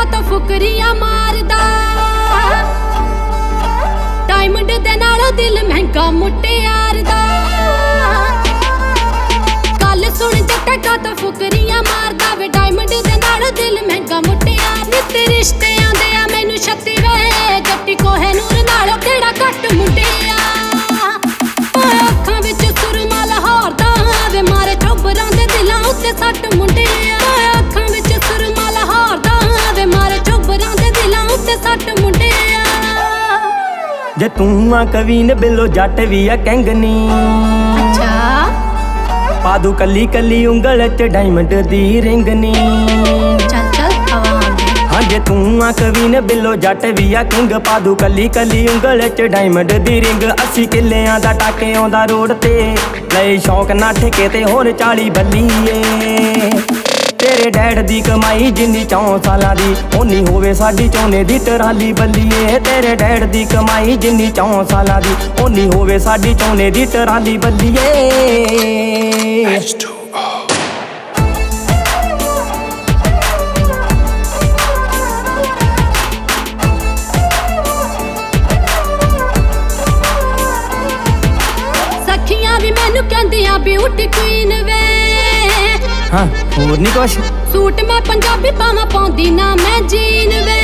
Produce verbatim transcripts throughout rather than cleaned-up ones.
ਤਾਂ ਫੁਕਰੀਆਂ ਮਾਰਦਾ। ਡਾਇਮੰਡ ਦੇ ਨਾਲੋਂ ਦਿਲ ਮਹਿੰਗਾ ਮੁਟਿਆਰ ਦਾ। ਗੱਲ ਸੁਣ ਜੱਟਾ ਕਾ ਤਾਂ ਫੁਕਰੀਆਂ ਮਾਰਦਾ ਵੇ। ਡਾਇਮੰਡ ਦੇ ਨਾਲੋਂ ਦਿਲ ਮਹਿੰਗਾ ਮੁਟਿਆਰ। ਨਿੱਤ ਰਿਸ਼ਤੇ ਆਉਂਦੇ ਆ ਮੈਨੂੰ ਛੱਤੀ ਵੇ। ਜੱਟੀ ਕੋਹੇ ਨੂਰ ਨਾਲੋਂ ਕਿਹੜਾ ਘੱਟ ਮੁੰਡਿਆ। ਅੱਖਾਂ ਵਿੱਚ ਸੁਰਮਾ ਲਾਹੌਰ ਦਾ ਵੇ। ਮਾਰੇ ਚੋਬਰਾਂ ਦੇ ਦਿਲਾਂ ਉੱਤੇ ਸੱਟ ਮੁੰਡਿਆ। ਅੱਖਾਂ ਵਿੱਚ ਸੁਰਮਾ ਲਾਹੌਰ ਦਾ ਵੇ। ਮਾਰੇ ਚੋਬਰਾਂ ਦੇ ਦਿਲਾਂ ਉੱਤੇ ਸੱਟ ਮੁੰਡਿਆ। ਜੇ ਤੂੰ ਆ ਕਵੀਨ ਬਿੱਲੋ ਜੱਟ ਵੀ ਆ ਕਹਿੰਗਨੀ। ਅੱਛਾ ਪਾ ਦੂ ਕੱਲੀ ਕੱਲੀ ਉਂਗਲ ਚ ਡਾਇਮੰਡ ਦੀ ਰਿੰਗਨੀ। ਚੱਲ ਚੱਲ ਹਵਾ ਆਉਂਦੀ। ਹਾਂ ਜੇ ਤੂੰ ਆ ਕਵੀਨ ਬਿੱਲੋ ਜੱਟ ਵੀ ਆ ਕਿੰਗ। ਪਾ ਦੂ ਕੱਲੀ ਕੱਲੀ ਉਂਗਲ ਚ ਡਾਇਮੰਡ ਦੀ ਰਿੰਗ। ਅੱਸੀ ਕਿੱਲਿਆਂ ਦਾ ਟਾਕੇ ਆਉਂਦਾ ਰੋਡ ਤੇ। ਲਈ ਸ਼ੌਕ ਨਾ ਠੇਕੇ ਤੇ ਹੋਰ ਚਾਲੀ ਬੱਲੀਏ। ਤੇਰੇ ਡੈਡ ਦੀ ਕਮਾਈ ਜਿੰਨੀ ਚੌਂ ਸਾਲਾਂ ਦੀ ਓਨੀ ਹੋਵੇ ਸਾਡੀ ਝੋਨੇ ਦੀ ਟਰਾਲੀ ਬੱਲੀਏ। ਤੇਰੇ ਡੈਡ ਦੀ ਕਮਾਈ ਜਿੰਨੀ ਚੌਂ ਸਾਲਾਂ ਦੀ ਓਨੀ ਹੋਵੇ ਸਾਡੀ ਝੋਨੇ ਦੀ ਟਰਾਲੀ ਬੱਲੀਏ। ਸਖੀਆਂ ਵੀ ਮੈਨੂੰ ਕਹਿੰਦੀਆਂ ਬਿਊਟੀ ਕੁਈਨ ਵੇ। ਹਾਂ ਹੋਰ ਨੀ ਕੁਛ। ਸੂਟ ਮੈਂ ਪੰਜਾਬੀ ਪਾਵਾਂ ਪਾਉਂਦੀ ਨਾ ਮੈਂ ਜੀਨ ਵੇ।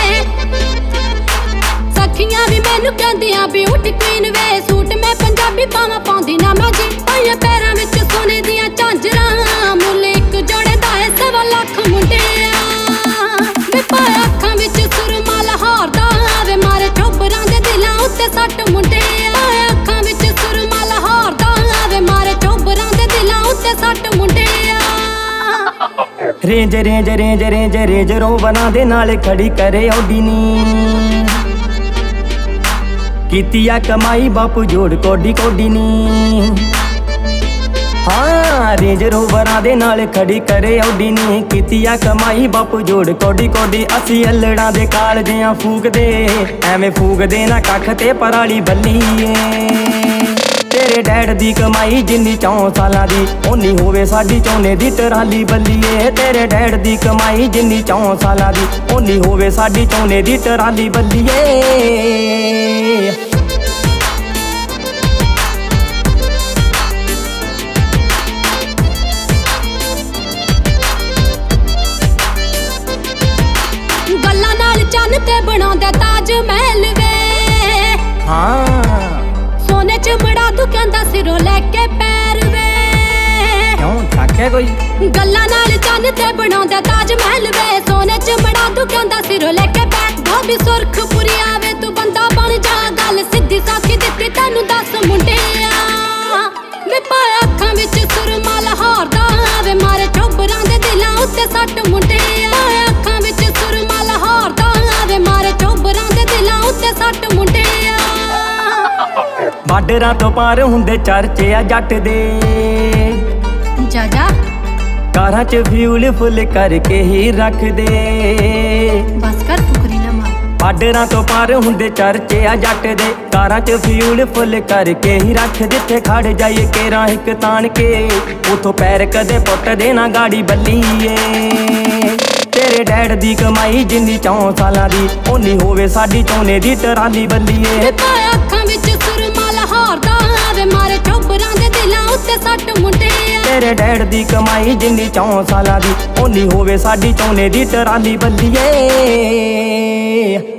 ਸਖੀਆਂ ਵੀ ਮੈਨੂੰ ਕਹਿੰਦੀਆਂ ਬਿਊਟੀ ਕੁਈਨ ਵੇ। ਸੂਟ ਮੈਂ ਪੰਜਾਬੀ ਪਾਵਾਂ ਪਾਉਂਦੀ ਨਾ ਮੈਂ ਜੀਨ। ਪਾਈਆਂ ਪੈਰਾਂ ਵਿੱਚ ਸੋਨੇ ਦੀਆਂ ਝਾਂਜਰਾਂ। ਮੁੱਲ ਇੱਕ ਜੋੜੇ ਦਾ ਏ ਸਵਾ ਲੱਖ ਮੁੰਡਿਆ। ਵੇ ਪਾਇਆ ਅੱਖਾਂ ਵਿੱਚ ਸੁਰਮਾ ਲਾਹੌਰ ਦਾ ਵੇ। ਮਾਰੇ ਚੋਬਰਾਂ ਦੇ ਦਿਲਾਂ ਉੱਤੇ ਸੱਟ ਮੁੰਡਿਆ। ਪਾਇਆ ਅੱਖਾਂ ਵਿੱਚ ਸੁਰਮਾ ਲਾਹੌਰ ਦਾ ਵੇ। ਮਾਰੇ ਚੋਬਰਾਂ ਦੇ ਦਿਲਾਂ ਉੱਤੇ ਸੱਟ ਮੁੰਡਿਆ। Range range range range range ਰੋਵਰਾਂ ਦੇ ਨਾਲ ਖੜੀ ਕਰੇ ਆਉਡੀ ਨੀ। ਕੀਤੀ ਆ ਕਮਾਈ ਬਾਪੂ ਜੋੜ ਕੋਡੀ ਕੋਡੀ ਨੀ। ਹਾਂ ਰੇਂਜ ਰੋਵਰਾਂ ਦੇ ਨਾਲ ਖੜੀ ਕਰੇ ਆਉਡੀ ਨੀ। ਕੀਤੀ ਆ ਕਮਾਈ ਬਾਪੂ ਜੋੜ ਕੋਡੀ ਕੋਡੀ। ਅਸੀਂ ਅਲੜਾਂ ਦੇ ਕਾਲਜਿਆਂ ਫੂਕਦੇ ਐਵੇਂ ਫੂਕਦੇ ਨਾ ਕੱਖ ਤੇ ਪਰਾਲੀ ਬੱਲੀਏ। ਤੇਰੇ ਡੈਡ ਦੀ ਕਮਾਈ ਜਿੰਨੀ ਚੌਂ ਸਾਲਾਂ ਦੀ ਓਨੀ ਹੋਵੇ ਸਾਡੀ ਝੋਨੇ ਦੀ ਟਰਾਲੀ ਬੱਲੀਏ। ਤੇਰੇ ਡੈਡ ਦੀ ਕਮਾਈ ਜਿੰਨੀ ਚੌਂ ਸਾਲਾਂ ਦੀ ਓਨੀ ਹੋਵੇ ਸਾਡੀ ਝੋਨੇ ਦੀ ਟਰਾਲੀ ਬੱਲੀਏ। ਗੱਲਾਂ ਨਾਲ ਚੰਨ ਤੇ ਬਣਾਉਂਦਾ ਤਾਜ ਮਹਿਲ ਵੇ। ਹਾਂ ਸੋਨੇ ਚ ਬੜਾ ਤੂੰ ਕਹਿੰਦਾ ਸਿਰੋਂ ਲੈ ਕੇ ਪੈਰ ਵੇ। ਕਿਉਂ ਠਾਕਿਆ ਕੋਈ। ਗੱਲਾਂ ਨਾਲ ਚੰਨ ਤੇ ਬਣਾਉਂਦਾ ਤਾਜ ਮਹਿਲ ਵੇ। ਸੋਨੇ ਚ ਬੜਾ ਤੂੰ ਕਹਿੰਦਾ ਸਿਰੋਂ ਲੈ ਕੇ ਪੈਰ। ਧੋਬੀ ਸੁਰਖ ਪੁਰੀ ਆਵੇ ਤੂੰ ਬੰਦਾ ਬਣ ਜਾ। ਗੱਲ ਸਿੱਧੀ ਸਾਖੀ ਦਿੱਤੀ ਤੈਨੂੰ ਦਸ ਮੁੰਡਿਆ। ਵੇ ਪਾਇਆ ਅੱਖਾਂ ਵਿੱਚ ਸੁਰਮਾ ਲਾਹੌਰ ਦਾ ਵੇ। ਮਾਰੇ ਚੋਬਰਾਂ ਦੇ ਦਿਲਾਂ ਉੱਤੇ ਸੱਟ ਮੁੰਡਿਆ। ਪਾਇਆ ਅੱਖਾਂ ਵਿੱਚ ਸੁਰਮਾ ਲਾਹੌਰ ਦਾ ਵੇ। ਮਾਰੇ ਚੋਬਰਾਂ ਦੇ ਦਿਲਾਂ ਉੱਤੇ ਸੱਟ ਮੁੰਡਿਆ। ਬਾਰਡਰਾਂ ਤੋਂ ਪਾਰ ਹੁੰਦੇ ਚਰਚੇ ਆ ਜੱਟ ਦੇ। ਜਾ ਜਾ ਕਾਰਾਂ ਚ ਫਿਊਲ ਫੁੱਲ ਕਰਕੇ ਹੀ ਰੱਖਦੇ। ਬਸ ਕਰ ਫੁਕਰੀ ਨਾ ਮਾਰ। ਬਾਰਡਰਾਂ ਤੋਂ ਪਾਰ ਹੁੰਦੇ ਚਰਚੇ ਆ ਜੱਟ ਦੇ। ਕਾਰਾਂ ਚ ਫਿਊਲ ਫੁੱਲ ਕਰਕੇ ਹੀ ਰੱਖ। ਜਿੱਥੇ ਖੜ ਜਾਈਏ ਕੇਰਾਂ ਇੱਕ ਤਾਣ ਕੇ ਉਥੋਂ ਪੈਰ ਕਦੇ ਪੁੱਟਦੇ ਨਾ ਗਾੜੀ ਬੱਲੀਏ। ਤੇਰੇ ਡੈਡ ਦੀ ਕਮਾਈ ਜਿੰਨੀ ਚੌਂ ਸਾਲਾਂ ਦੀ ਓਨੀ ਹੋਵੇ ਸਾਡੀ ਝੋਨੇ ਦੀ ਟਰਾਲੀ ਬੱਲੀਏ। ਪਾਇਆ ਅੱਖਾਂ ਵਿੱਚ ਸੁਰਮਾ ਲਾਹੌਰ ਦਾ ਵੇ। ਮਾਰੇ ਚੋਬਰਾਂ ਦੇ ਦਿਲਾਂ ਉੱਤੇ ਸੱਟ ਮੁੰਡਿਆ। ਤੇਰੇ ਡੈਡ ਦੀ ਕਮਾਈ ਜਿੰਨੀ ਚੌਂ ਸਾਲਾਂ ਦੀ ਓਨੀ ਹੋਵੇ ਸਾਡੀ ਝੋਨੇ ਦੀ ਟਰਾਲੀ ਬੱਲੀਏ।